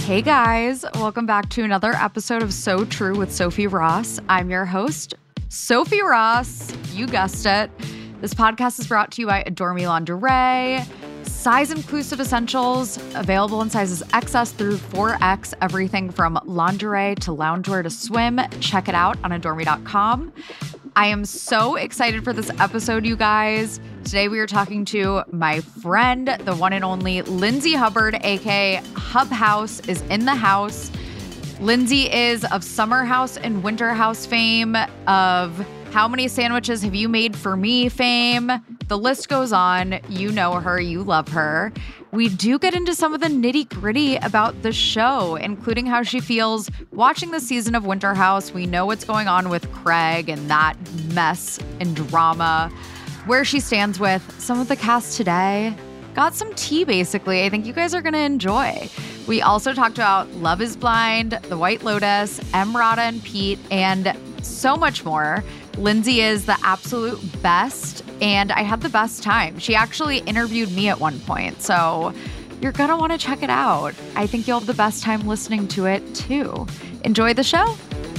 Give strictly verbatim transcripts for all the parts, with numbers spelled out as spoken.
Hey guys, welcome back to another episode of So True with Sophie Ross. I'm your host, Sophie Ross. You guessed it. This podcast is brought to you by Adore Me Lingerie. Size-inclusive essentials available in sizes X S through four X. Everything from lingerie to loungewear to swim. Check it out on adore me dot com. I am so excited for this episode, you guys. Today we are talking to my friend, the one and only Lindsay Hubbard, aka Hub House, is in the house. Lindsay is of Summer House and Winter House fame, of How Many Sandwiches Have You Made for Me fame. The list goes on. You know her, you love her. We do get into some of the nitty gritty about the show, including how she feels watching the season of Winter House. We know what's going on with Craig and that mess and drama, where she stands with some of the cast today. Got some tea, basically. I think you guys are going to enjoy. We also talked about Love is Blind, The White Lotus, Emrata and Pete, and so much more. Lindsay is the absolute best, and I had the best time. She actually interviewed me at one point, so you're going to want to check it out. I think you'll have the best time listening to it, too. Enjoy the show.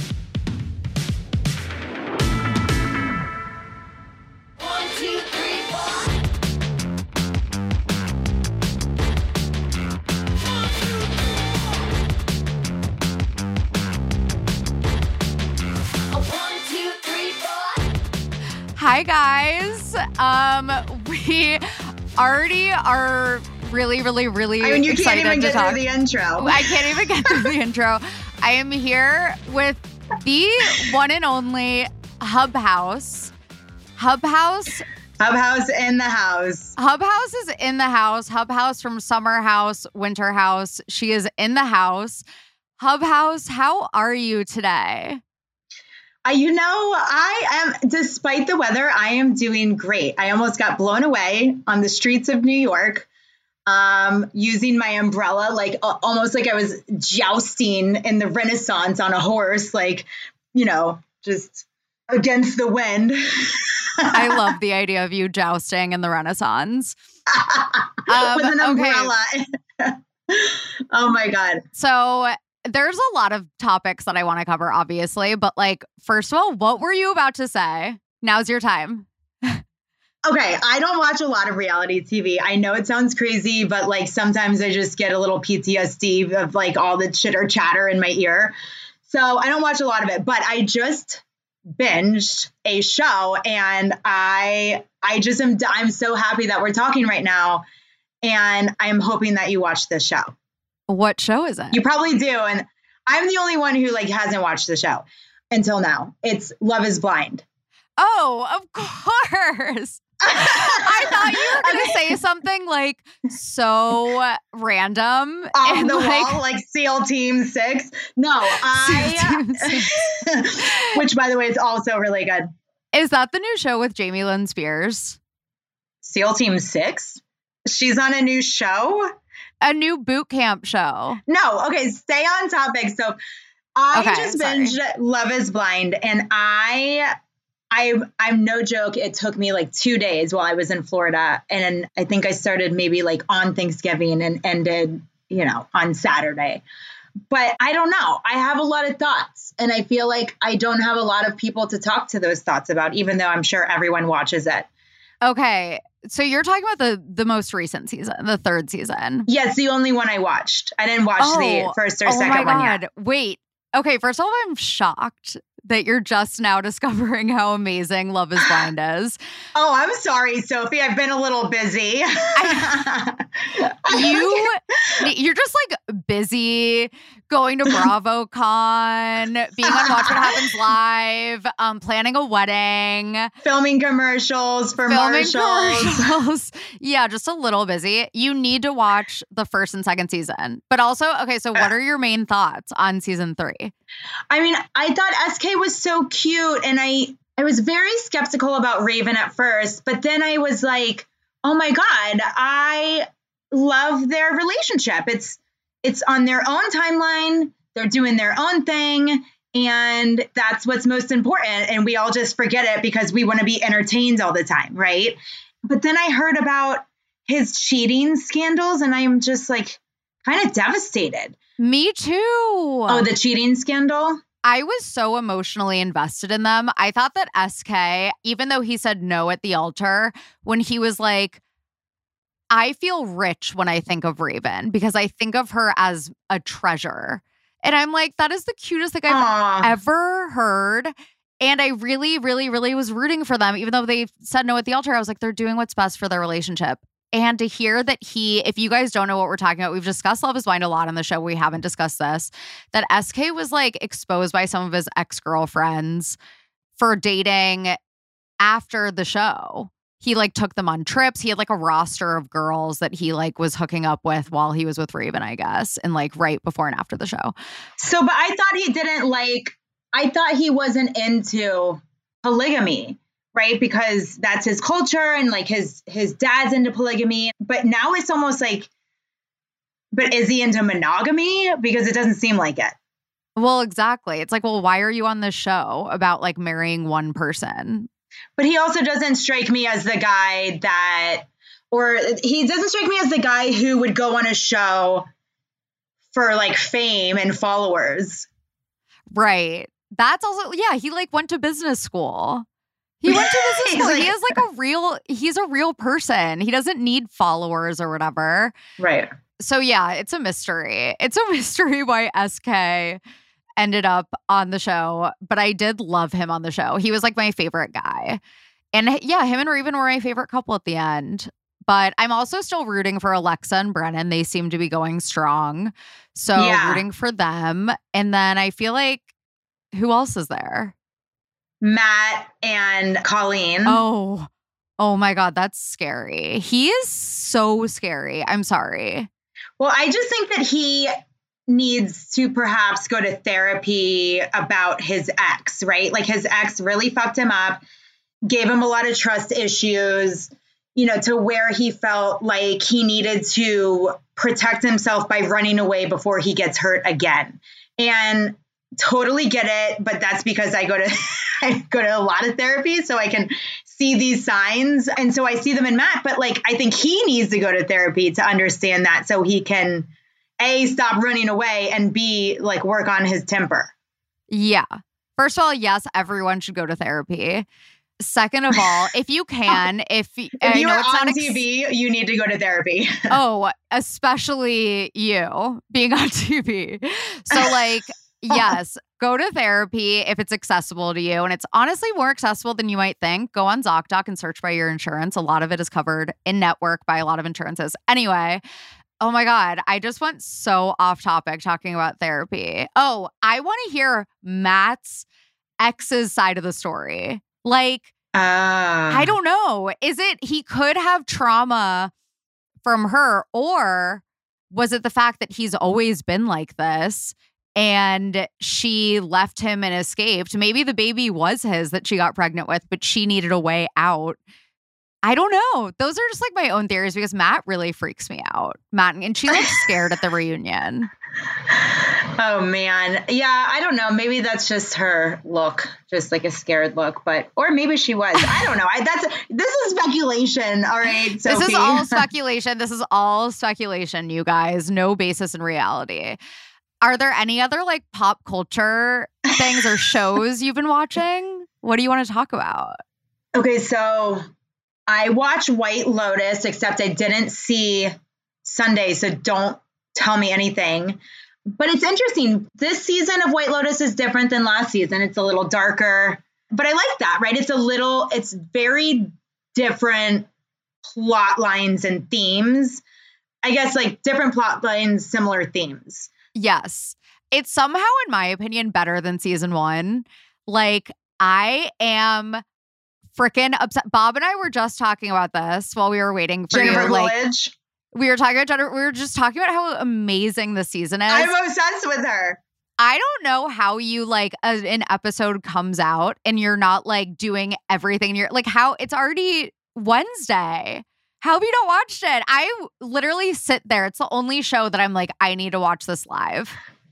Hi, guys. Um, we already are really, really, really I mean, you excited can't even to get talk. through the intro. I can't even get through the intro. I am here with the one and only Hub House. Hub House. Hub House in the house. Hub House is in the house. Hub House from Summer House, Winter House. She is in the house. Hub House, how are you today? Uh, you know, I am, despite the weather, I am doing great. I almost got blown away on the streets of New York um, using my umbrella, like uh, almost like I was jousting in the Renaissance on a horse, like, you know, just against the wind. I love the idea of you jousting in the Renaissance. um, With an umbrella. Okay. Oh, my God. So there's a lot of topics that I want to cover, obviously. But like, first of all, what were you about to say? Now's your time. Okay, I don't watch a lot of reality T V. I know it sounds crazy, but like sometimes I just get a little P T S D of like all the chitter chatter in my ear. So I don't watch a lot of it, but I just binged a show and I I just am I'm so happy that we're talking right now. And I'm hoping that you watch this show. What show is it? You probably do. And I'm the only one who like hasn't watched the show until now. It's Love is Blind. Oh, of course. I thought you were going to say something like so random. Off and the like, wall, like SEAL Team Six. No, I, which by the way is also really good. Is that the new show with Jamie Lynn Spears? SEAL Team Six? She's on a new show? A new boot camp show. No, okay, stay on topic. So I okay, just sorry. binged Love is Blind, and I, I, I'm no joke. It took me like two days while I was in Florida, and I think I started maybe like on Thanksgiving and ended, you know, on Saturday. But I don't know. I have a lot of thoughts, and I feel like I don't have a lot of people to talk to those thoughts about, even though I'm sure everyone watches it. Okay. So you're talking about the the most recent season, the third season. Yeah, it's the only one I watched. I didn't watch oh, the first or oh second my one God. yet. Wait. Okay, first of all, I'm shocked that you're just now discovering how amazing Love is Blind is. Oh, I'm sorry, Sophie. I've been a little busy. I, you, you're just like busy going to BravoCon, being on Watch What Happens Live, um, planning a wedding, filming commercials for filming Marshalls. commercials. Yeah, just a little busy. You need to watch the first and second season. But also, okay, so what are your main thoughts on season three? I mean, I thought S K was so cute, and I I was very skeptical about Raven at first, but then I was like, oh my God, I love their relationship. It's it's on their own timeline. They're doing their own thing. And that's what's most important. And we all just forget it because we want to be entertained all the time, right? But then I heard about his cheating scandals, and I'm just like, kind of devastated. Me too. Oh, the cheating scandal? I was so emotionally invested in them. I thought that S K, even though he said no at the altar, when he was like, I feel rich when I think of Raven because I think of her as a treasure. And I'm like, that is the cutest thing I've Aww. ever heard. And I really, really, really was rooting for them. Even though they said no at the altar, I was like, they're doing what's best for their relationship. And to hear that he, if you guys don't know what we're talking about, we've discussed Love is Blind a lot on the show. We haven't discussed this, that S K was like exposed by some of his ex-girlfriends for dating after the show. He like took them on trips. He had like a roster of girls that he like was hooking up with while he was with Raven, I guess. And like right before and after the show. So, but I thought he didn't like, I thought he wasn't into polygamy. Right? Because that's his culture and like his his dad's into polygamy. But now it's almost like, but is he into monogamy? Because it doesn't seem like it. Well, exactly. It's like, well, why are you on this show about like marrying one person? But he also doesn't strike me as the guy that, or he doesn't strike me as the guy who would go on a show for like fame and followers. Right. That's also, yeah, he like went to business school. He went to business school. like, he is like a real, he's a real person. He doesn't need followers or whatever. Right. So yeah, it's a mystery. It's a mystery why S K ended up on the show. But I did love him on the show. He was like my favorite guy. And yeah, him and Raven were my favorite couple at the end. But I'm also still rooting for Alexa and Brennan. They seem to be going strong. So yeah. rooting for them. And then I feel like, who else is there? Matt and Colleen. Oh, oh my God, that's scary. He is so scary. I'm sorry. Well, I just think that he needs to perhaps go to therapy about his ex, right? Like his ex really fucked him up, gave him a lot of trust issues, you know, to where he felt like he needed to protect himself by running away before he gets hurt again. And totally get it, but that's because I go to I go to a lot of therapy so I can see these signs. And so I see them in Matt, but like I think he needs to go to therapy to understand that so he can A, stop running away, and B, like work on his temper. Yeah. First of all, yes, everyone should go to therapy. Second of all, if you can, if, if I you're know it's on not T V, ex- you need to go to therapy. Oh, especially you being on T V. So like, yes, go to therapy if it's accessible to you. And it's honestly more accessible than you might think. Go on ZocDoc and search by your insurance. A lot of it is covered in network by a lot of insurances. Anyway, oh my God, I just went so off topic talking about therapy. Oh, I want to hear Matt's ex's side of the story. Like, uh. I don't know. Is it he could have trauma from her, or was it the fact that he's always been like this? And she left him and escaped. Maybe the baby was his that she got pregnant with, but she needed a way out. I don't know. Those are just like my own theories because Matt really freaks me out. Matt, and she looked scared at the reunion. Oh, man. Yeah, I don't know. Maybe that's just her look, just like a scared look. But or maybe she was. I don't know. I, that's this is speculation. All right, Sophie. This is all speculation. This is all speculation, you guys. No basis in reality. Are there any other like pop culture things or shows you've been watching? What do you want to talk about? Okay, so I watched White Lotus, except I didn't see Sunday, so don't tell me anything. But it's interesting. This season of White Lotus is different than last season. It's a little darker, but I like that, right? It's a little, it's very different plot lines and themes. I guess like different plot lines, similar themes. Yes. It's somehow, in my opinion, better than season one. Like, I am freaking upset. Bob and I were just talking about this while we were waiting for Jennifer you. Like, Coolidge. we were talking about Jennifer. We were just talking about how amazing the season is. I'm obsessed with her. I don't know how you like a, an episode comes out and you're not like doing everything. You're like, how it's already Wednesday. How have you not watched it? I literally sit there. It's the only show that I'm like, I need to watch this live.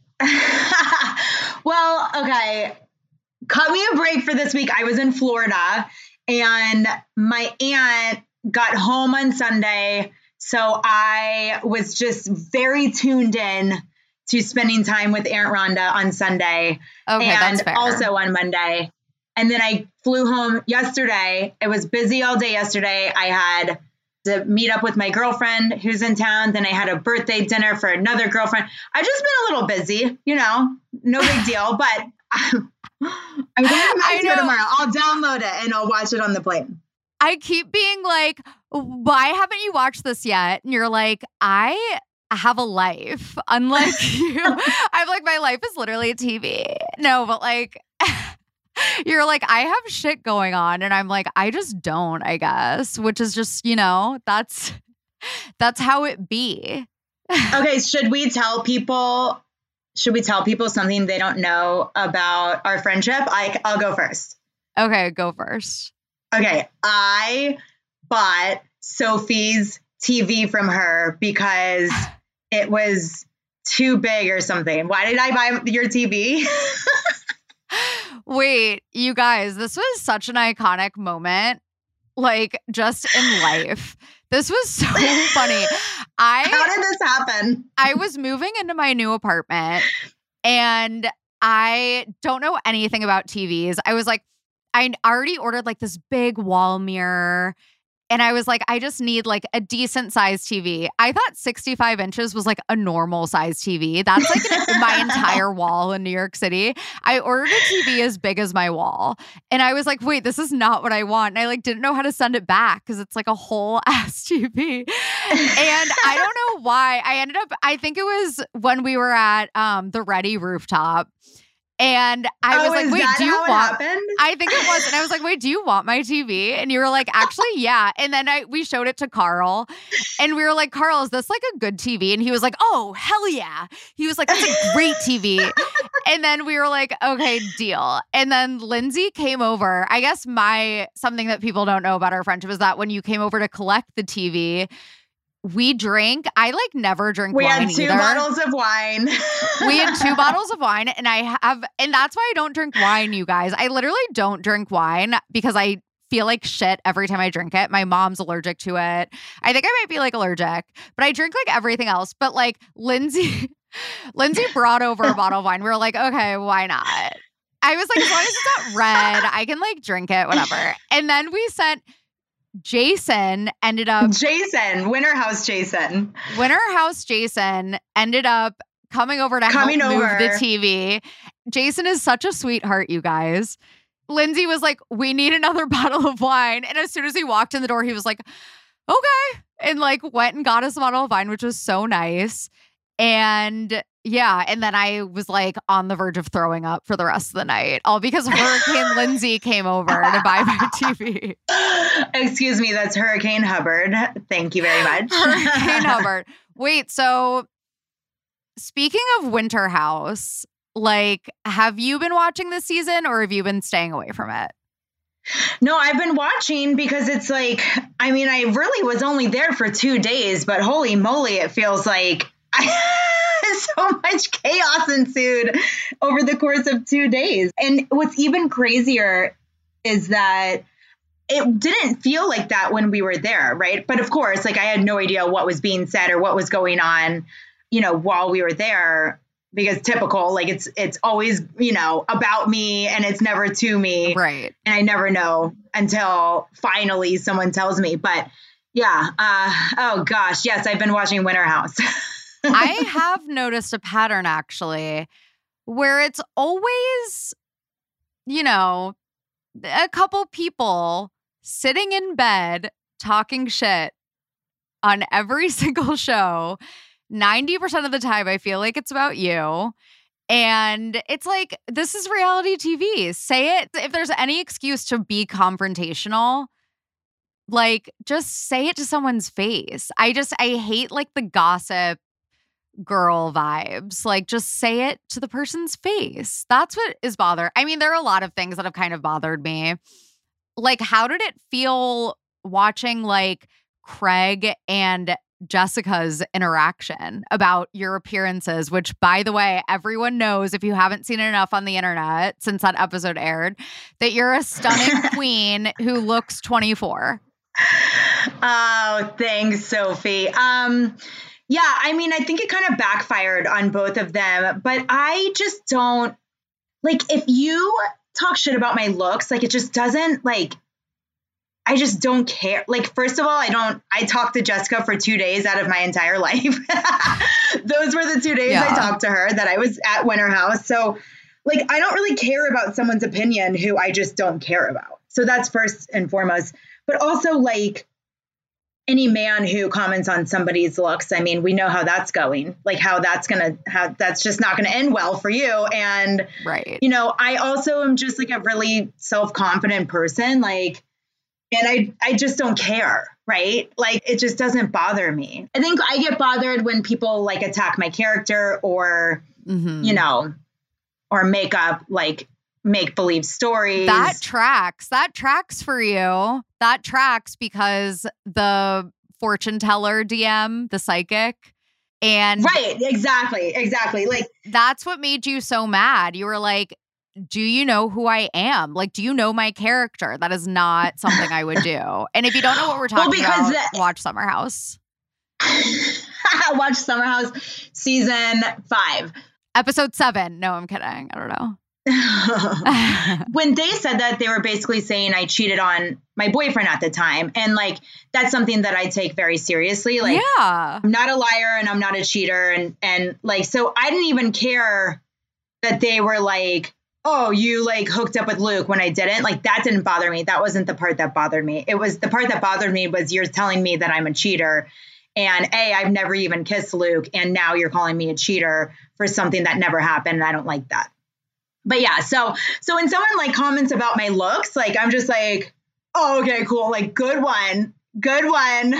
Well, okay. Cut me a break for this week. I was in Florida and my aunt got home on Sunday, So I was just very tuned in to spending time with Aunt Rhonda on Sunday Okay, and that's fair. also on Monday. And then I flew home yesterday. It was busy all day yesterday. I had to meet up with my girlfriend who's in town. Then I had a birthday dinner for another girlfriend. I've just been a little busy, you know, no big deal, but I'm going to Mexico tomorrow. I'll download it and I'll watch it on the plane. I keep being like, why haven't you watched this yet? And you're like, I have a life. Unlike you. I'm like, my life is literally T V. No, but like, you're like, I have shit going on. And I'm like, I just don't, I guess, which is just, you know, that's, that's how it be. Okay. Should we tell people, should we tell people something they don't know about our friendship? I, I'll go first. Okay, go first. Okay, I bought Sophie's T V from her because it was too big or something. Why did I buy your T V? Wait, you guys, this was such an iconic moment, like just in life. This was so funny. I How did this happen? I was moving into my new apartment and I don't know anything about T Vs. I was like, I already ordered like this big wall mirror and I was like, I just need like a decent sized T V. I thought sixty-five inches was like a normal size T V. That's like an, my entire wall in New York City. I ordered a T V as big as my wall. And I was like, wait, this is not what I want. And I like didn't know how to send it back because it's like a whole ass T V. And I don't know why. I ended up, I think it was when we were at um, the Ready rooftop. And I oh, was like, wait, do you want, happened? I think it was. And I was like, wait, do you want my T V? And you were like, actually, yeah. And then I, we showed it to Carl and we were like, Carl, is this like a good T V? And he was like, oh, hell yeah. He was like, that's a great T V. And then we were like, okay, deal. And then Lindsay came over. I guess my, something that people don't know about our friendship is that when you came over to collect the T V, we drank. I like never drink we wine had two either. bottles of wine. We had two bottles of wine and I have, and that's why I don't drink wine, you guys. I literally don't drink wine because I feel like shit every time I drink it. My mom's allergic to it. I think I might be like allergic, but I drink like everything else. But like Lindsay, Lindsay brought over a bottle of wine. We were like, okay, why not? I was like, as long as it's not red, I can like drink it, whatever. And then we sent Jason ended up Jason, Winter House Jason. Winter House Jason ended up coming over to coming help over. move the T V. Jason is such a sweetheart, you guys. Lindsay was like, we need another bottle of wine. And as soon as he walked in the door, he was like, okay. And like went and got us a bottle of wine, which was so nice. And yeah, and then I was like on the verge of throwing up for the rest of the night, all because Hurricane Lindsay came over to buy my T V. Excuse me, that's Hurricane Hubbard. Thank you very much. Hurricane Hubbard. Wait, so speaking of Winter House, like, have you been watching this season or have you been staying away from it? No, I've been watching because it's like, I mean, I really was only there for two days, but holy moly, it feels like I, so much chaos ensued over the course of two days. And what's even crazier is that it didn't feel like that when we were there, right? But of course, like I had no idea what was being said or what was going on, you know, while we were there. Because typical, like it's it's always, you know, about me and it's never to me. Right. And I never know until finally someone tells me. But yeah, uh, oh gosh, yes, I've been watching Winter House. I have noticed a pattern actually where it's always, you know, a couple people sitting in bed talking shit on every single show. ninety percent of the time, I feel like it's about you. And it's like, this is reality T V. Say it. If there's any excuse to be confrontational, like, just say it to someone's face. I just, I hate like the gossip girl vibes. Like, just say it to the person's face. That's what is bothering. I mean, there are a lot of things that have kind of bothered me. Like, how did it feel watching like Craig and Jessica's interaction about your appearances, which, by the way, everyone knows if you haven't seen it enough on the internet since that episode aired, that you're a stunning queen who looks twenty-four. Oh, thanks, Sophie. Um, yeah, I mean, I think it kind of backfired on both of them, but I just don't like if you talk shit about my looks, like it just doesn't like, I just don't care. Like, first of all, I don't, I talked to Jessica for two days out of my entire life. Those were the two days yeah. I talked to her that I was at Winter House. So like, I don't really care about someone's opinion who I just don't care about. So that's first and foremost, but also like any man who comments on somebody's looks. I mean, we know how that's going, like how that's going to, how that's just not going to end well for you. And, right. you know, I also am just like a really self-confident person. Like, and I, I just don't care. Right. Like, it just doesn't bother me. I think I get bothered when people like attack my character or, mm-hmm. you know, or make up like make believe stories. That tracks. That tracks for you. That tracks because the fortune teller D M, the psychic, and right. Exactly. Exactly. Like, that's what made you so mad. You were like, do you know who I am? Like, do you know my character? That is not something I would do. And if you don't know what we're talking well, about, the- watch Summer House. Watch Summer House season five. Episode seven. No, I'm kidding. I don't know. When they said that, they were basically saying I cheated on my boyfriend at the time. And like, that's something that I take very seriously. Like, yeah. I'm not a liar and I'm not a cheater. And, and like, so I didn't even care that they were like, oh, you like hooked up with Luke when I didn't. Like, that didn't bother me. That wasn't the part that bothered me. It was the part that bothered me was you're telling me that I'm a cheater. And A, I've never even kissed Luke. And now you're calling me a cheater for something that never happened. And I don't like that. But yeah, so so when someone like comments about my looks, like I'm just like, oh, okay, cool. Like, good one. Good one.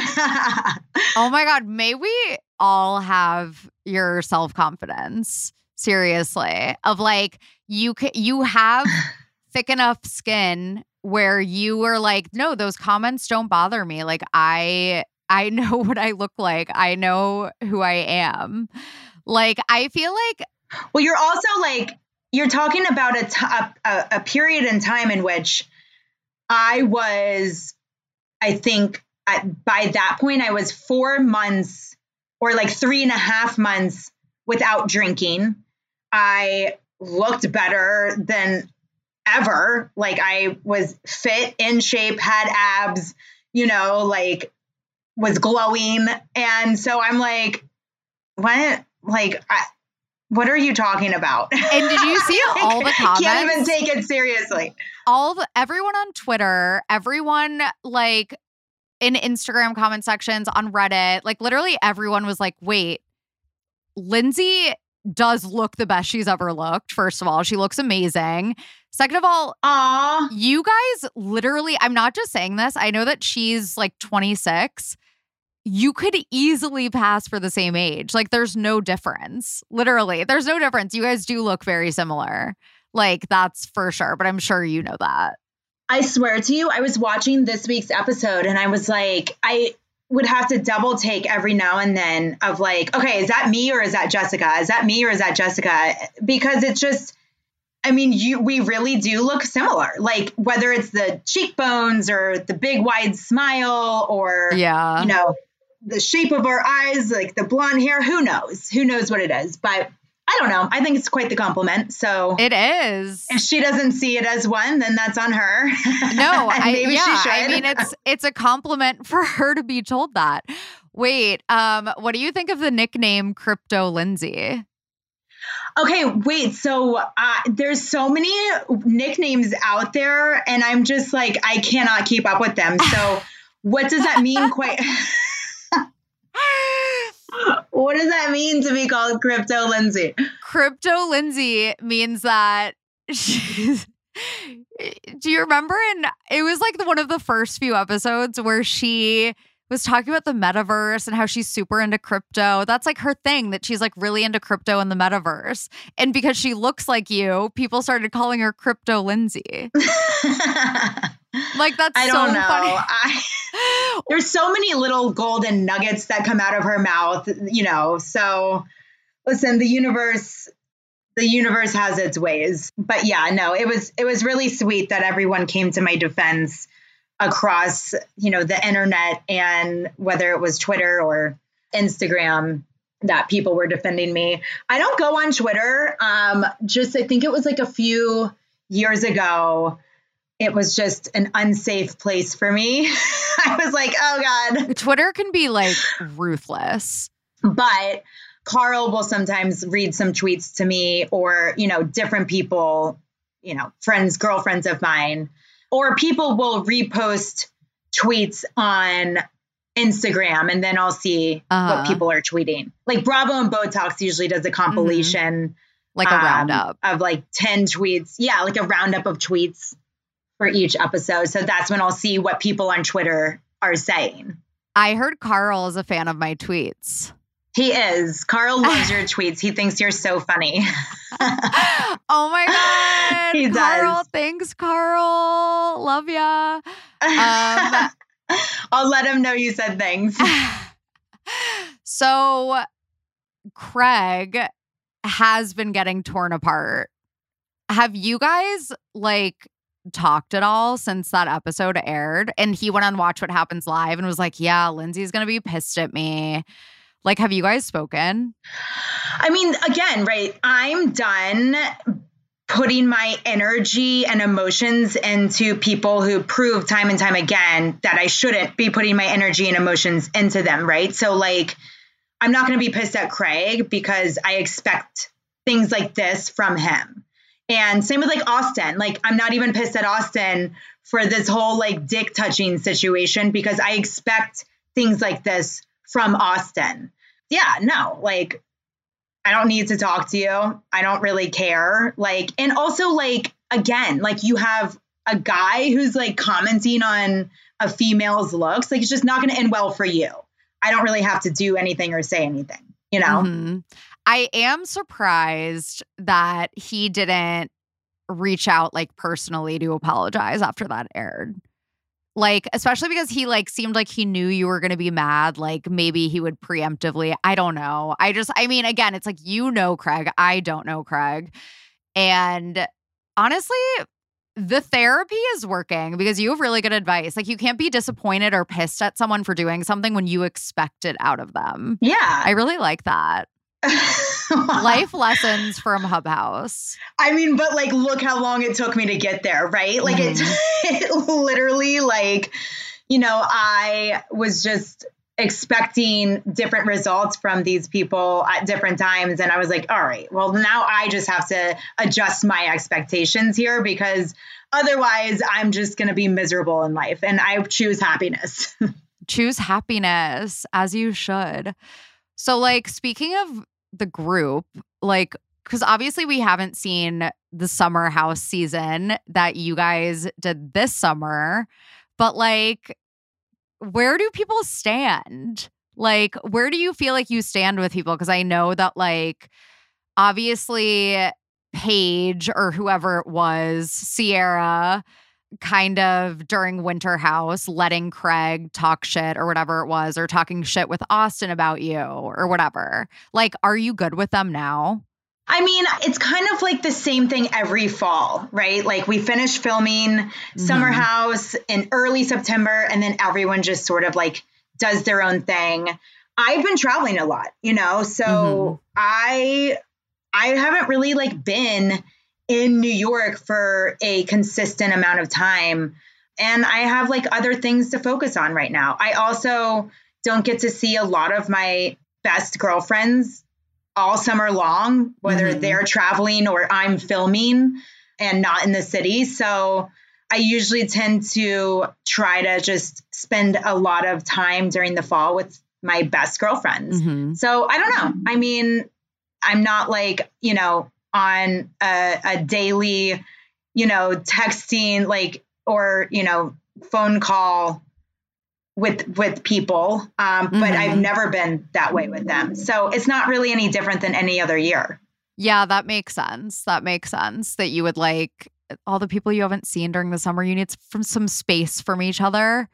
Oh my God. May we all have your self-confidence. Seriously. Of like, you c- you have thick enough skin where you were like, no, those comments don't bother me. Like, I I know what I look like. I know who I am. Like, I feel like. Well, you're also like, you're talking about a, t- a, a period in time in which I was, I think at, by that point, I was four months or like three and a half months without drinking. I looked better than ever. Like, I was fit, in shape, had abs, you know, like was glowing. And so I'm like, what? Like, I, what are you talking about? And did you see all the comments? Can't even take it seriously. All the, everyone on Twitter, everyone like in Instagram comment sections, on Reddit, like literally everyone was like, wait, Lindsay does look the best she's ever looked. First of all, she looks amazing. Second of all, Aww. You guys literally, I'm not just saying this. I know that she's like twenty-six. You could easily pass for the same age. Like, there's no difference. Literally, there's no difference. You guys do look very similar. Like, that's for sure. But I'm sure you know that. I swear to you, I was watching this week's episode and I was like, I would have to double take every now and then of like, okay, is that me or is that Jessica? Is that me or is that Jessica? Because it's just, I mean, you we really do look similar. Like, whether it's the cheekbones or the big wide smile or, yeah, you know, the shape of our eyes, like the blonde hair, who knows? Who knows what it is? But I don't know. I think it's quite the compliment. So it is. If she doesn't see it as one, then that's on her. No, I, maybe yeah, she should. I mean, it's it's a compliment for her to be told that. Wait, um, what do you think of the nickname Crypto Lindsay? Okay, wait. So uh, there's so many nicknames out there, and I'm just like, I cannot keep up with them. So what does that mean? Quite. What does that mean to be called Crypto Lindsay? Crypto Lindsay means that she's. Do you remember? And it was like one of the first few episodes where she was talking about the metaverse and how she's super into crypto. That's like her thing, that she's like really into crypto and the metaverse. And because she looks like you, people started calling her Crypto Lindsay. Like, that's I so don't know. funny. I, there's so many little golden nuggets that come out of her mouth, you know. So listen, the universe, the universe has its ways. But yeah, no, it was it was really sweet that everyone came to my defense across, you know, the internet, and whether it was Twitter or Instagram, that people were defending me. I don't go on Twitter. Um, just, I think it was like a few years ago. It was just an unsafe place for me. I was like, oh God. Twitter can be like ruthless. But Carl will sometimes read some tweets to me, or, you know, different people, you know, friends, girlfriends of mine, or people will repost tweets on Instagram, and then I'll see uh-huh. what people are tweeting. Like Bravo and Botox usually does a compilation. Mm-hmm. Like a um, roundup. Of like ten tweets. Yeah, like a roundup of tweets for each episode. So that's when I'll see what people on Twitter are saying. I heard Carl is a fan of my tweets. He is. Carl loves your tweets. He thinks you're so funny. Oh my God. He Carl, does. Thanks, Carl. Love ya. Um, I'll let him know you said things. So Craig has been getting torn apart. Have you guys like talked at all since that episode aired? And he went on Watch What Happens Live and was like, yeah, Lindsay's going to be pissed at me. Like, have you guys spoken? I mean, again, right, I'm done putting my energy and emotions into people who prove time and time again that I shouldn't be putting my energy and emotions into them, right? So, like, I'm not going to be pissed at Craig because I expect things like this from him. And same with, like, Austin. Like, I'm not even pissed at Austin for this whole, like, dick touching situation because I expect things like this from Austin. Yeah, no, like, I don't need to talk to you. I don't really care. Like, and also, like, again, like, you have a guy who's like commenting on a female's looks. Like, it's just not going to end well for you. I don't really have to do anything or say anything, you know? Mm-hmm. I am surprised that he didn't reach out like personally to apologize after that aired. Like, especially because he like seemed like he knew you were going to be mad. Like maybe he would preemptively. I don't know. I just, I mean, again, it's like, you know, Craig, I don't know Craig. And honestly, the therapy is working because you have really good advice. Like, you can't be disappointed or pissed at someone for doing something when you expect it out of them. Yeah. I really like that. Life lessons from Hub House. I mean, but like, look how long it took me to get there, right? Like, mm-hmm. it, it literally, like, you know, I was just expecting different results from these people at different times. And I was like, all right, well, now I just have to adjust my expectations here because otherwise I'm just going to be miserable in life. And I choose happiness. Choose happiness, as you should. So, like, speaking of the group, like, because obviously we haven't seen the Summer House season that you guys did this summer, but like, where do people stand? Like, where do you feel like you stand with people? Because I know that, like, obviously Paige or whoever it was, Sierra, kind of during Winter House, letting Craig talk shit or whatever it was, or talking shit with Austin about you or whatever. Like, are you good with them now? I mean, it's kind of like the same thing every fall, right? Like, we finish filming mm-hmm. Summer House in early September, and then everyone just sort of like does their own thing. I've been traveling a lot, you know, so mm-hmm. I I haven't really like been in New York for a consistent amount of time. And I have like other things to focus on right now. I also don't get to see a lot of my best girlfriends all summer long, whether mm-hmm. they're traveling or I'm filming and not in the city. So I usually tend to try to just spend a lot of time during the fall with my best girlfriends. Mm-hmm. So I don't know. I mean, I'm not like, you know, on a, a daily, you know, texting, like, or, you know, phone call with, with people. Um, mm-hmm. But I've never been that way with them. So it's not really any different than any other year. Yeah, that makes sense. That makes sense that you would like all the people you haven't seen during the summer. You need from some space from each other.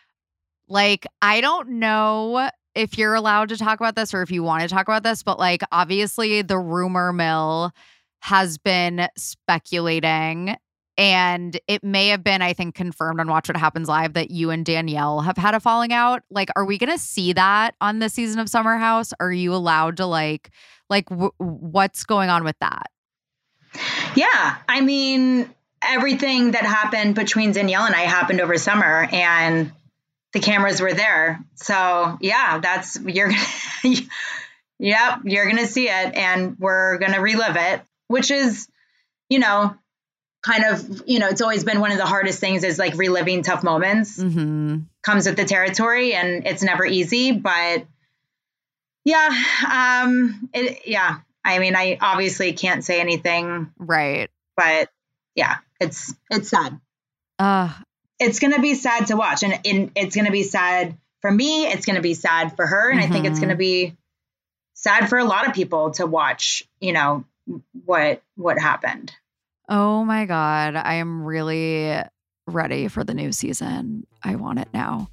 Like, I don't know if you're allowed to talk about this or if you want to talk about this, but like, obviously the rumor mill has been speculating And it may have been, I think, confirmed on Watch What Happens Live that you and Danielle have had a falling out. Like, are we going to see that on this season of Summer House? Are you allowed to like, like w- what's going on with that? Yeah. I mean, everything that happened between Danielle and I happened over summer, and the cameras were there. So yeah, that's, you're going to, yep, you're going to see it, and we're going to relive it, which is, you know, kind of, you know, it's always been one of the hardest things is like reliving tough moments. Mm-hmm. Comes with the territory, and it's never easy, but yeah, um, it, yeah. I mean, I obviously can't say anything. Right. But yeah, it's, it's sad. Uh, it's going to be sad to watch, and, and it's going to be sad for me. It's going to be sad for her. And mm-hmm. I think it's going to be sad for a lot of people to watch, you know, what, what happened. Oh my God. I am really ready for the new season. I want it now.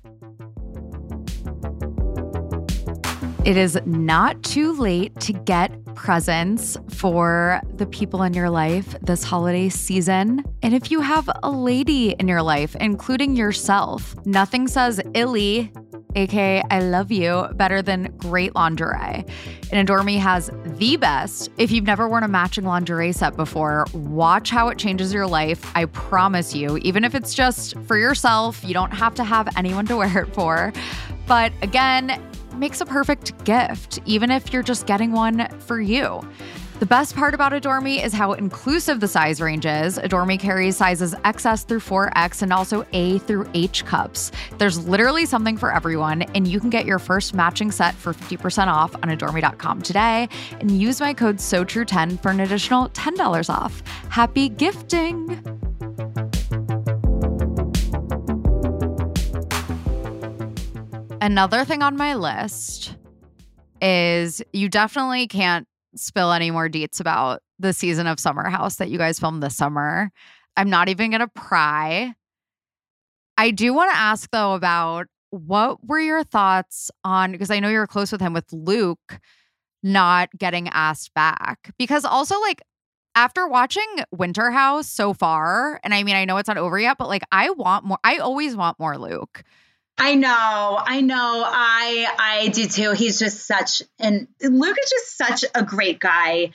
It is not too late to get presents for the people in your life this holiday season. And if you have a lady in your life, including yourself, nothing says illy, aka I love you, better than great lingerie. And Adore Me has the best. If you've never worn a matching lingerie set before, watch how it changes your life. I promise you, even if it's just for yourself, you don't have to have anyone to wear it for. But again, makes a perfect gift, even if you're just getting one for you. The best part about Adore Me is how inclusive the size range is. Adore Me carries sizes X S through four X and also A through H cups. There's literally something for everyone, and you can get your first matching set for fifty percent off on adore me dot com today and use my code so true ten for an additional ten dollars off. Happy gifting! Another thing on my list is you definitely can't spill any more deets about the season of Summer House that you guys filmed this summer. I'm not even going to pry. I do want to ask, though, about what were your thoughts on, because I know you're close with him, with Luke not getting asked back. Because also, like, after watching Winter House so far, and I mean, I know it's not over yet, but like, I want more. I always want more Luke. I know, I know. I I do too. He's just such, and Luke is just such a great guy,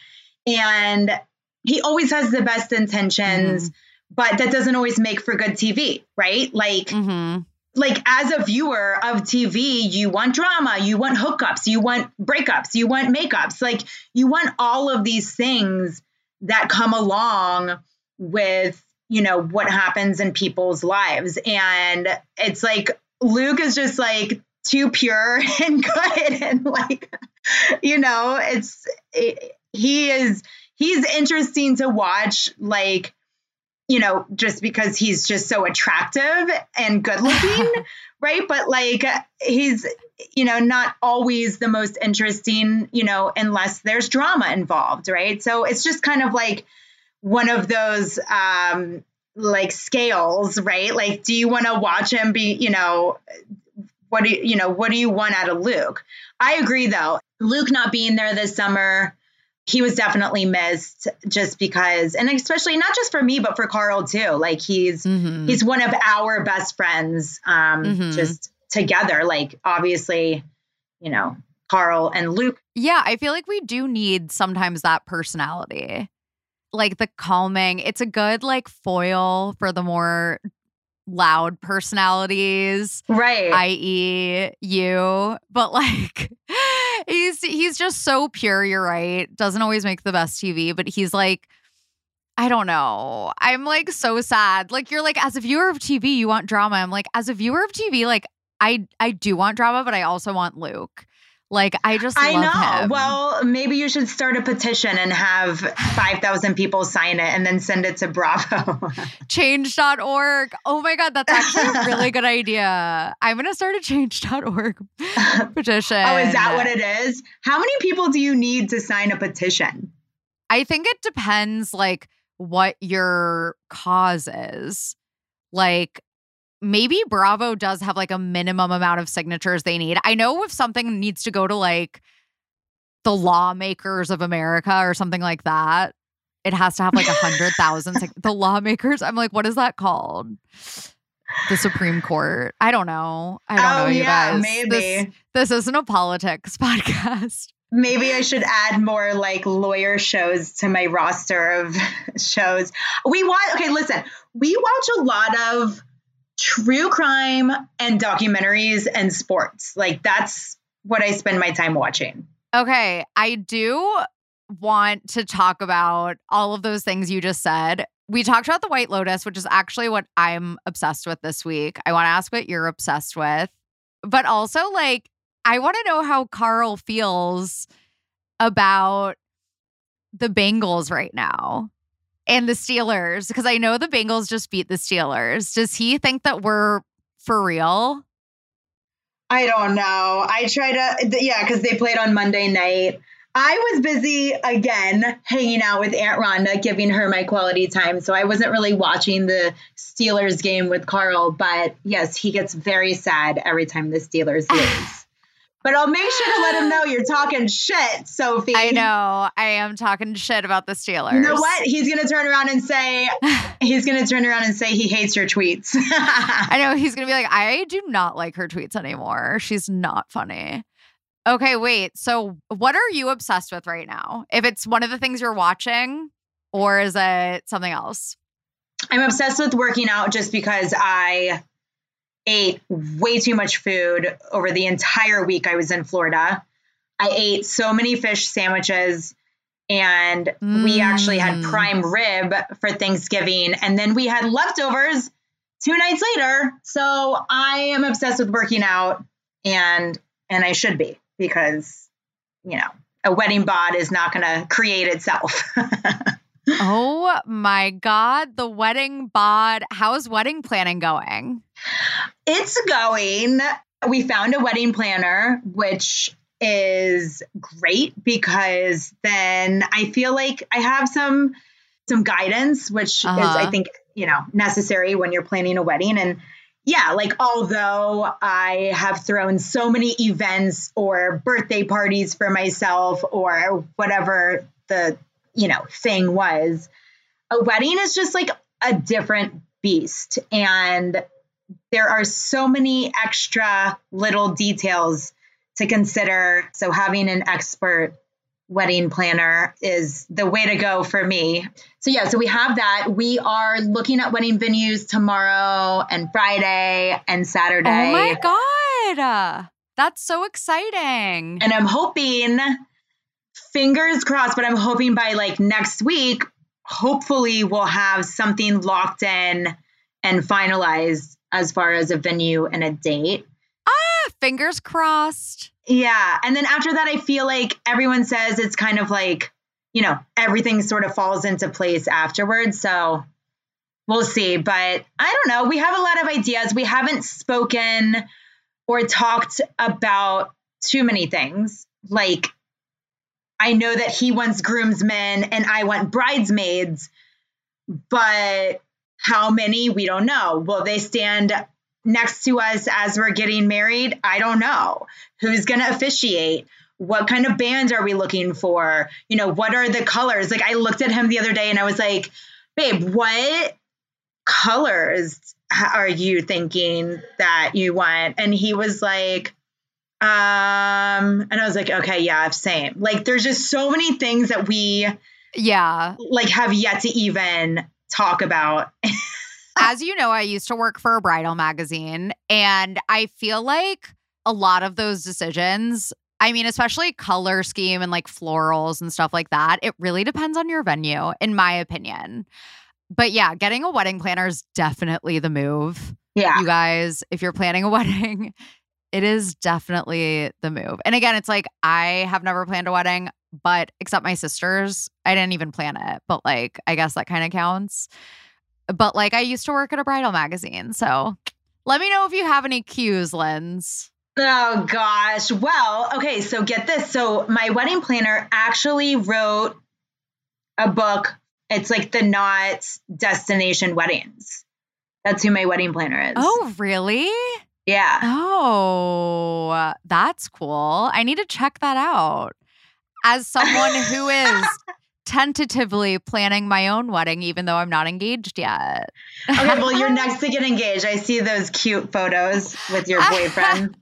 and he always has the best intentions, mm-hmm. but that doesn't always make for good T V, right? Like, mm-hmm. like as a viewer of T V, you want drama, you want hookups, you want breakups, you want makeups, like you want all of these things that come along with, you know, what happens in people's lives. And it's like, Luke is just like too pure and good. And like, you know, it's, it, he is, he's interesting to watch, like, you know, just because he's just so attractive and good looking. Right. But like, he's, you know, not always the most interesting, you know, unless there's drama involved. Right. So it's just kind of like one of those, um, like scales, right? Like, do you want to watch him be, you know, what do you, you know, what do you want out of Luke? I agree though. Luke not being there this summer, he was definitely missed just because, and especially not just for me, but for Carl too. Like he's, mm-hmm. he's one of our best friends, um, mm-hmm. just together. Like obviously, you know, Carl and Luke. Yeah. I feel like we do need sometimes that personality. Like the calming, it's a good like foil for the more loud personalities, right? that is you. But like he's he's just so pure, you're right. Doesn't always make the best T V, but he's like, I don't know. I'm like so sad. Like you're like, as a viewer of T V, you want drama. I'm like, as a viewer of T V, like I I do want drama, but I also want Luke. Like, I just I love know. him. Well, maybe you should start a petition and have five thousand people sign it and then send it to Bravo. change dot org. Oh my God, that's actually a really good idea. I'm going to start a change dot org petition. Oh, is that what it is? How many people do you need to sign a petition? I think it depends, like, what your cause is. Like, maybe Bravo does have like a minimum amount of signatures they need. I know if something needs to go to like the lawmakers of America or something like that, it has to have like a hundred thousand. Like the lawmakers. I'm like, what is that called? The Supreme Court. I don't know. I don't oh, know, you yeah, guys. Maybe. This, this isn't a politics podcast. Maybe I should add more like lawyer shows to my roster of shows. We watch, okay, listen, we watch a lot of true crime and documentaries and sports. Like that's what I spend my time watching. Okay, I do want to talk about all of those things you just said. We talked about The White Lotus, which is actually what I'm obsessed with this week. I want to ask what you're obsessed with. But also, like, I want to know how Carl feels about the Bengals right now and the Steelers, because I know the Bengals just beat the Steelers. Does he think that we're for real? I don't know. I try to, yeah, because they played on Monday night. I was busy again hanging out with Aunt Rhonda, giving her my quality time. So I wasn't really watching the Steelers game with Carl. But yes, he gets very sad every time the Steelers lose. But I'll make sure to let him know you're talking shit, Sophie. I know. I am talking shit about the Steelers. You know what? He's going to turn around and say, he's going to turn around and say he hates your tweets. I know. He's going to be like, I do not like her tweets anymore. She's not funny. Okay, wait. So what are you obsessed with right now? If it's one of the things you're watching, or is it something else? I'm obsessed with working out just because I ate way too much food over the entire week I was in Florida. I ate so many fish sandwiches, and mm. we actually had prime rib for Thanksgiving. And then we had leftovers two nights later. So I am obsessed with working out, and and I should be. Because, you know, a wedding bod is not going to create itself. Oh, my God. The wedding bod. How's wedding planning going? It's going. We found a wedding planner, which is great because then I feel like I have some some guidance, which uh-huh. is, I think, you know, necessary when you're planning a wedding. And yeah, like, although I have thrown so many events or birthday parties for myself or whatever the, you know, thing was, a wedding is just like a different beast. And there are so many extra little details to consider. So having an expert wedding planner is the way to go for me. So yeah, so we have that. We are looking at wedding venues tomorrow and Friday and Saturday. Oh my God. That's so exciting. And I'm hoping, fingers crossed, but I'm hoping by like next week, hopefully we'll have something locked in and finalized as far as a venue and a date. Ah, fingers crossed. Yeah. And then after that, I feel like everyone says it's kind of like, you know, everything sort of falls into place afterwards. So we'll see. But I don't know. We have a lot of ideas. We haven't spoken or talked about too many things. Like, I know that he wants groomsmen and I want bridesmaids, but how many? We don't know. Will they stand next to us as we're getting married? I don't know. Who's going to officiate? What kind of band are we looking for? You know, what are the colors? Like, I looked at him the other day and I was like, babe, what colors are you thinking that you want? And he was like, um, and I was like, okay, yeah, same. Like, there's just so many things that we, yeah, like, have yet to even talk about. As you know, I used to work for a bridal magazine, and I feel like a lot of those decisions, I mean, especially color scheme and like florals and stuff like that, it really depends on your venue, in my opinion. But yeah, getting a wedding planner is definitely the move. Yeah. You guys, if you're planning a wedding, it is definitely the move. And again, it's like, I have never planned a wedding, but except my sister's, I didn't even plan it. But like, I guess that kind of counts. But like, I used to work at a bridal magazine. So let me know if you have any cues, Linz. Oh, gosh. Well, okay. So get this. So my wedding planner actually wrote a book. It's like the Knot Destination Weddings. That's who my wedding planner is. Oh, really? Yeah. Oh, that's cool. I need to check that out. As someone who is tentatively planning my own wedding, even though I'm not engaged yet. Okay, well, you're next to get engaged. I see those cute photos with your boyfriend.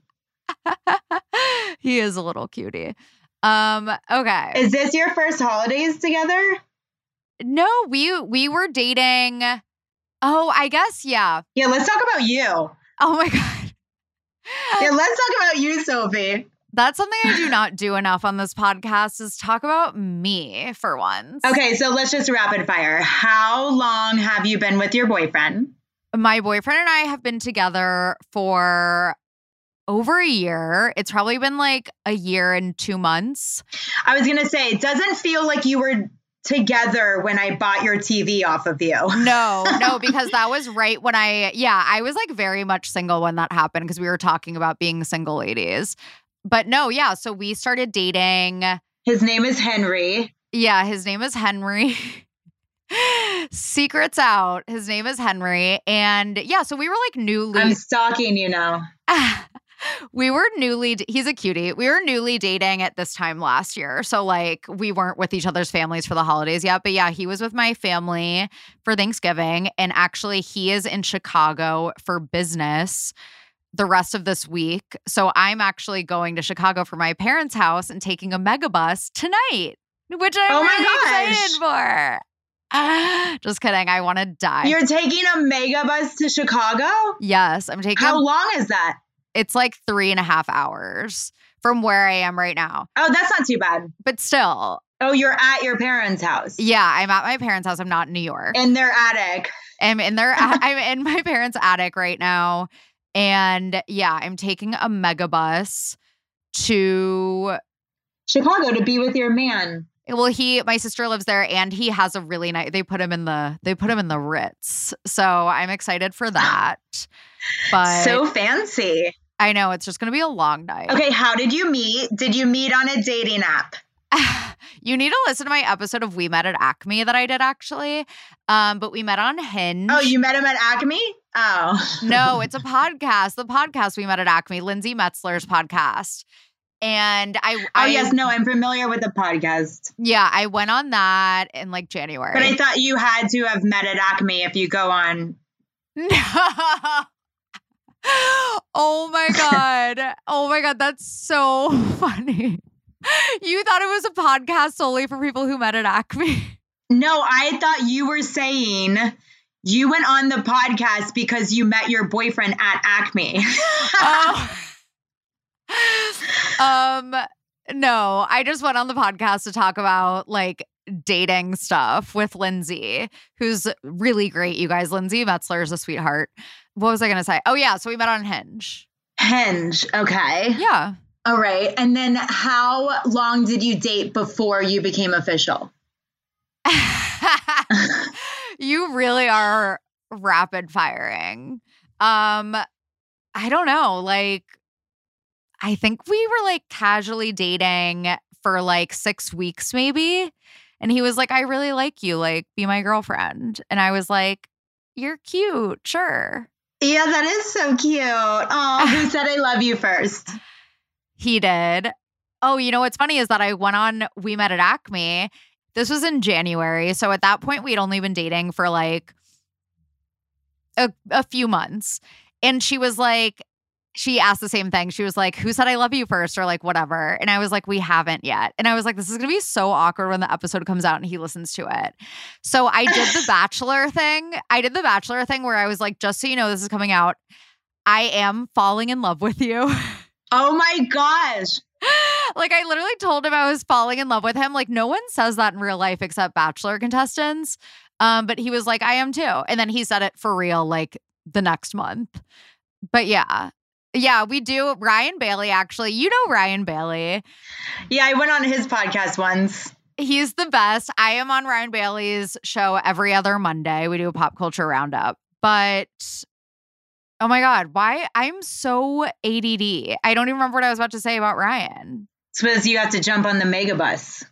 He is a little cutie. Um, okay. Is this your first holidays together? No, we we were dating. Oh, I guess, yeah. Yeah, let's talk about you. Oh my God. Yeah, let's talk about you, Sophie. That's something I do not do enough on this podcast is talk about me for once. Okay, so let's just rapid fire. How long have you been with your boyfriend? My boyfriend and I have been together for over a year. It's probably been like a year and two months. I was going to say, it doesn't feel like you were together when I bought your T V off of you. No, no, because that was right when I, yeah, I was like very much single when that happened because we were talking about being single ladies. But no, yeah. So we started dating. His name is Henry. Yeah, his name is Henry. Secrets out. His name is Henry. And yeah, so we were like newly. I'm stalking you now. We were newly, he's a cutie. We were newly dating at this time last year. So like we weren't with each other's families for the holidays yet. But yeah, he was with my family for Thanksgiving. And actually he is in Chicago for business the rest of this week. So I'm actually going to Chicago for my parents' house and taking a megabus tonight, which I'm oh my really gosh. excited for. Ah, just kidding. I want to die. You're taking a megabus to Chicago? Yes, I'm taking. How a, long is that? It's like three and a half hours from where I am right now. Oh, that's not too bad. But still. Oh, you're at your parents' house. Yeah, I'm at my parents' house. I'm not in New York. In their attic. I'm in their. I'm in my parents' attic right now. And yeah, I'm taking a megabus to Chicago to be with your man. Well, he, my sister lives there, and he has a really nice. They put him in the. They put him in the Ritz, so I'm excited for that. But so fancy. I know it's just going to be a long night. Okay, how did you meet? Did you meet on a dating app? You need to listen to my episode of We Met at Acme that I did actually. Um, but we met on Hinge. Oh, you met him at Acme? Oh. No, it's a podcast. The podcast We Met at Acme, Lindsay Metzler's podcast. And I, Oh, I yes. No, I'm familiar with the podcast. Yeah, I went on that in like January. But I thought you had to have met at Acme if you go on. No. Oh my God. Oh my God. That's so funny. You thought it was a podcast solely for people who met at Acme? No, I thought you were saying you went on the podcast because you met your boyfriend at Acme. Oh. Um, no, I just went on the podcast to talk about like dating stuff with Lindsay, who's really great, you guys. Lindsay Metzler is a sweetheart. What was I going to say? Oh, yeah. So we met on Hinge. Hinge. Okay. Yeah. All right. And then how long did you date before you became official? You really are rapid firing. Um, I don't know. Like, I think we were like casually dating for like six weeks maybe. And he was like, I really like you. Like, be my girlfriend. And I was like, you're cute. Sure. Yeah, that is so cute. Oh, who said I love you first? He did. Oh, you know what's funny is that I went on We Met at Acme. This was in January. So at that point, we'd only been dating for like a, a few months. And she was like, she asked the same thing. She was like, who said I love you first? Or like, whatever. And I was like, we haven't yet. And I was like, this is going to be so awkward when the episode comes out and he listens to it. So I did the Bachelor thing. I did the Bachelor thing where I was like, just so you know, this is coming out. I am falling in love with you. Oh my gosh. Like I literally told him I was falling in love with him. Like no one says that in real life except Bachelor contestants. Um, but he was like, I am too. And then he said it for real like the next month. But yeah. Yeah, we do. Ryan Bailey, actually. You know Ryan Bailey. Yeah, I went on his podcast once. He's the best. I am on Ryan Bailey's show every other Monday. We do a pop culture roundup. But oh my God, why? I'm so A D D. I don't even remember what I was about to say about Ryan. Suppose you have to jump on the megabus.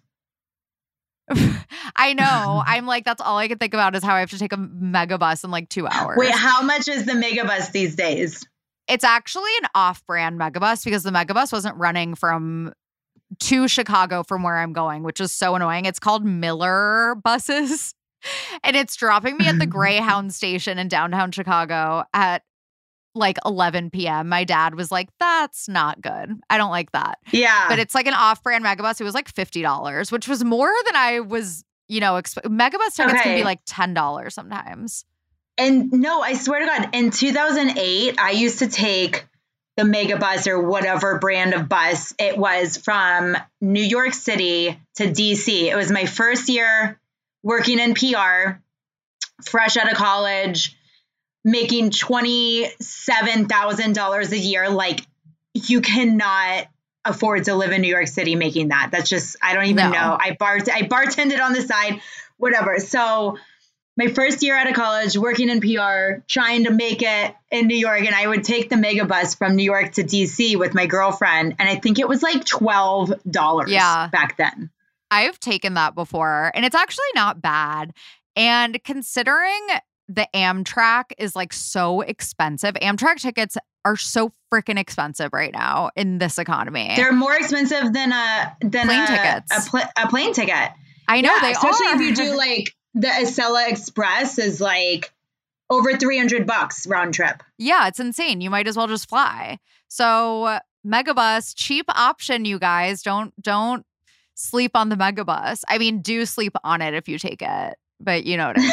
I know. I'm like, that's all I can think about is how I have to take a megabus in like two hours. Wait, how much is the megabus these days? It's actually an off-brand megabus because the megabus wasn't running from to Chicago from where I'm going, which is so annoying. It's called Miller buses. And it's dropping me at the Greyhound station in downtown Chicago at like eleven p.m. My dad was like, that's not good. I don't like that. Yeah. But it's like an off-brand Megabus. It was like fifty dollars, which was more than I was, you know, exp- Megabus tickets Okay. can be like ten dollars sometimes. And no, I swear to God, in two thousand eight, I used to take the Megabus or whatever brand of bus it was from New York City to D C. It was my first year working in P R, fresh out of college, making twenty-seven thousand dollars a year. Like, you cannot afford to live in New York City making that. That's just, I don't even No. know. I bar I bartended on the side, whatever. So my first year out of college, working in P R, trying to make it in New York, and I would take the Megabus from New York to D C with my girlfriend, and I think it was like twelve dollars Yeah. back then. I've taken that before, and it's actually not bad. And considering the Amtrak is like so expensive, Amtrak tickets are so freaking expensive right now in this economy. They're more expensive than a than Plane a, tickets. a, pl- a plane ticket. I know Yeah, they especially are. if you do like the Acela Express is like over three hundred bucks round trip. Yeah, it's insane. You might as well just fly. So Megabus, cheap option, you guys. Don't don't sleep on the Megabus. I mean, do sleep on it if you take it, but you know what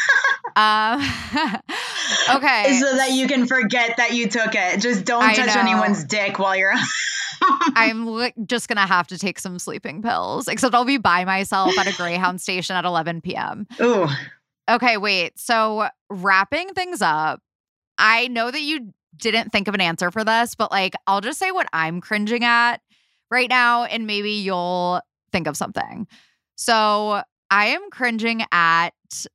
I mean. um, okay. So that you can forget that you took it. Just don't I touch know. anyone's dick while you're I'm li- just going to have to take some sleeping pills, except I'll be by myself at a Greyhound station at eleven p.m. Ooh. Okay, wait. So wrapping things up, I know that you didn't think of an answer for this, but like, I'll just say what I'm cringing at right now, and maybe you'll think of something. So I am cringing at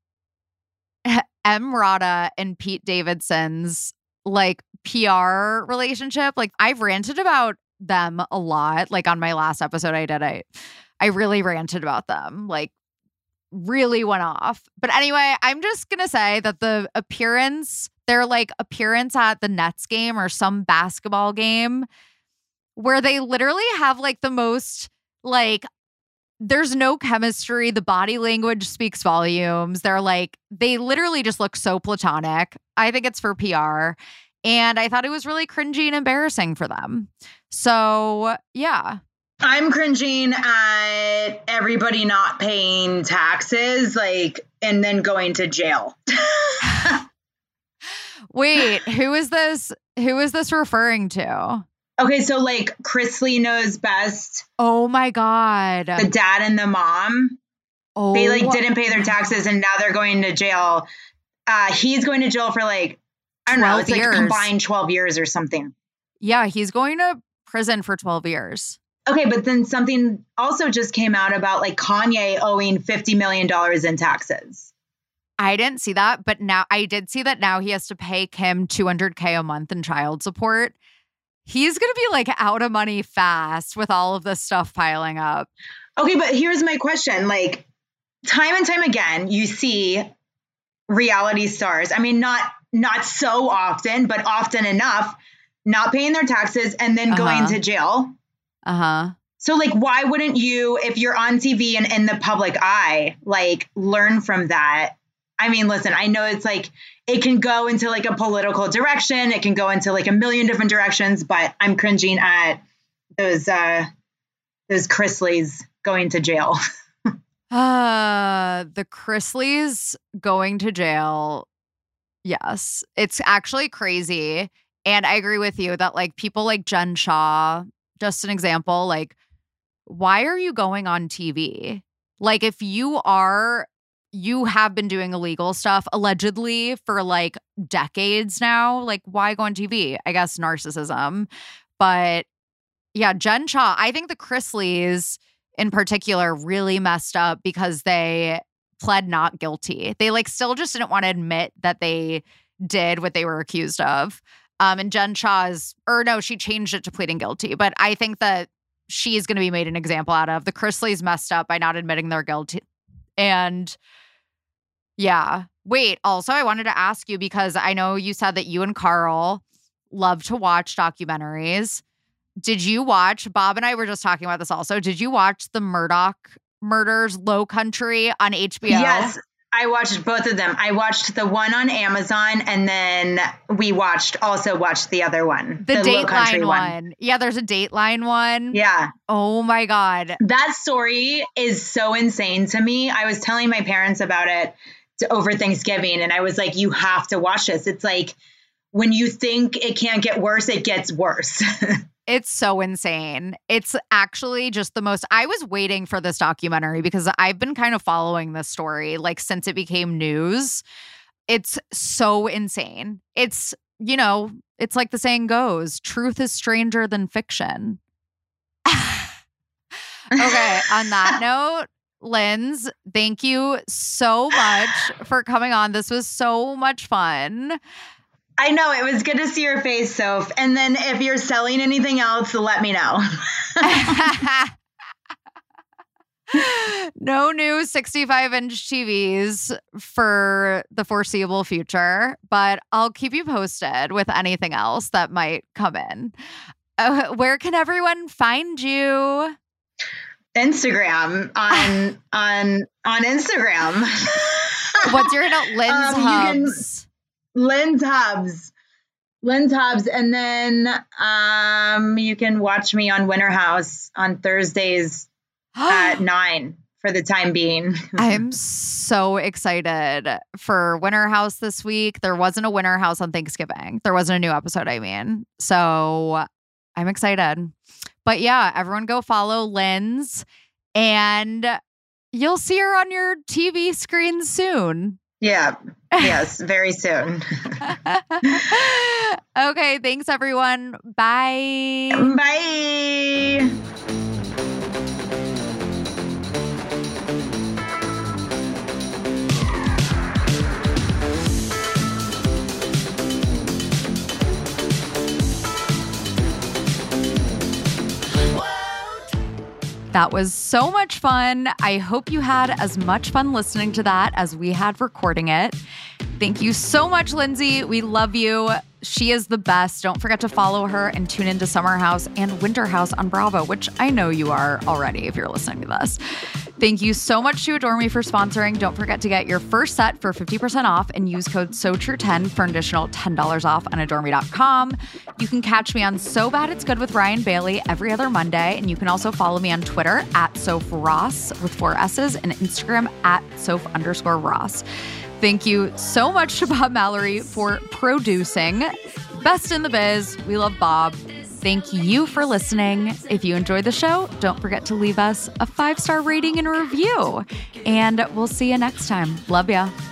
Emrata and Pete Davidson's like P R relationship. Like, I've ranted about them a lot. Like on my last episode I did, I I really ranted about them. Like, really went off. But anyway, I'm just gonna say that the appearance, their like appearance at the Nets game or some basketball game where they literally have like the most like, there's no chemistry. The body language speaks volumes. They're like, they literally just look so platonic. I think it's for P R. And I thought it was really cringy and embarrassing for them. So, yeah. I'm cringing at everybody not paying taxes, like, and then going to jail. Wait, who is this? Who is this referring to? Okay, so like Chrisley Knows Best, Oh my God. the dad and the mom, Oh, they like didn't pay their taxes and now they're going to jail. Uh, he's going to jail for like, I don't know, twelve it's like years. a combined twelve years or something. Yeah, he's going to prison for twelve years. Okay, but then something also just came out about like Kanye owing fifty million dollars in taxes. I didn't see that, but now I did see that now he has to pay Kim two hundred K a month in child support. He's going to be like out of money fast with all of this stuff piling up. Okay, but here's my question. Like, time and time again, you see reality stars. I mean, not not so often, but often enough, not paying their taxes and then Uh-huh. going to jail. Uh-huh. So, like, why wouldn't you, if you're on T V and in the public eye, like, learn from that? I mean, listen, I know it's like, it can go into like a political direction. It can go into like a million different directions, but I'm cringing at those, uh, those Chrisleys going to jail. Uh, the Chrisleys going to jail. Yes, it's actually crazy. And I agree with you that like people like Jen Shaw, just an example, like, why are you going on T V? Like, if you are, you have been doing illegal stuff allegedly for like decades now, like, why go on T V? I guess narcissism. But yeah, Jen Shaw, I think the Chrisleys in particular really messed up because they pled not guilty. They like still just didn't want to admit that they did what they were accused of. Um, and Jen Shaw's, or no, she changed it to pleading guilty. But I think that she's going to be made an example out of. The Chrisleys messed up by not admitting their guilt. And yeah. Wait, also, I wanted to ask you because I know you said that you and Carl love to watch documentaries. Did you watch, Bob and I were just talking about this also, did you watch the Murdoch Murders Low Country on H B O? Yes, I watched both of them. I watched the one on Amazon, and then we watched, also watched the other one. The, the Dateline one. one. Yeah, there's a Dateline one. Yeah. Oh my God. That story is so insane to me. I was telling my parents about it to, over Thanksgiving, and I was like, you have to watch this. It's like, when you think it can't get worse, it gets worse. It's so insane. It's actually just the most, I was waiting for this documentary because I've been kind of following this story like since it became news. It's so insane. It's, you know, it's like the saying goes, truth is stranger than fiction. Okay, on that note, Linz, thank you so much for coming on. This was so much fun. I know. It was good to see your face, Soph. And then if you're selling anything else, let me know. No new sixty-five inch T Vs for the foreseeable future, but I'll keep you posted with anything else that might come in. Uh, where can everyone find you? Instagram on on on Instagram. What's your handle? Linz um, Hubs. Linz Hubs. Linz Hubs. And then um, you can watch me on Winter House on Thursdays at nine for the time being. I'm so excited for Winter House this week. There wasn't a Winter House on Thanksgiving. There wasn't a new episode, I mean. So I'm excited. But yeah, everyone go follow Linz and you'll see her on your T V screen soon. Yeah. Yes, very soon. Okay, thanks everyone. Bye. Bye. That was so much fun. I hope you had as much fun listening to that as we had recording it. Thank you so much, Lindsay. We love you. She is the best. Don't forget to follow her and tune into Summer House and Winter House on Bravo, which I know you are already if you're listening to this. Thank you so much to Adore Me for sponsoring. Don't forget to get your first set for fifty percent off and use code so true ten for an additional ten dollars off on adore me dot com. You can catch me on So Bad It's Good with Ryan Bailey every other Monday. And you can also follow me on Twitter at Soph Ross with four S's and Instagram at Soph underscore Ross. Thank you so much to Bob Mallory for producing. Best in the biz. We love Bob. Thank you for listening. If you enjoyed the show, don't forget to leave us a five-star rating and a review. And we'll see you next time. Love ya.